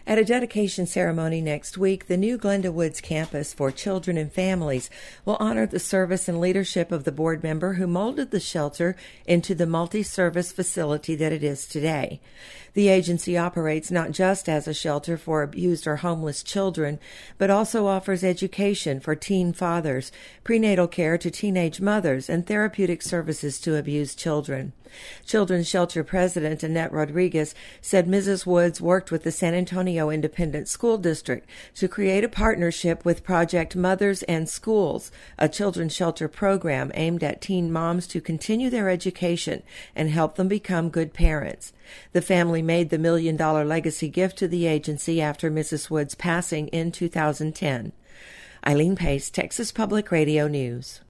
At a dedication ceremony next week, the new Glenda Woods campus for children and families will honor the service and leadership of the board member who molded the shelter into the multi-service facility that it is today. The agency operates not just as a shelter for abused or homeless children, but also offers education for teen fathers, prenatal care to teenage mothers, and therapeutic services to abused children. Children's Shelter President Annette Rodriguez said Mrs. Woods worked with the San Antonio Independent School District to create a partnership with Project Mothers and Schools, a children's shelter program aimed at teen moms to continue their education and help them become good parents. The family made the $1 million legacy gift to the agency after Mrs. Woods' passing in 2010. Eileen Pace, Texas Public Radio News.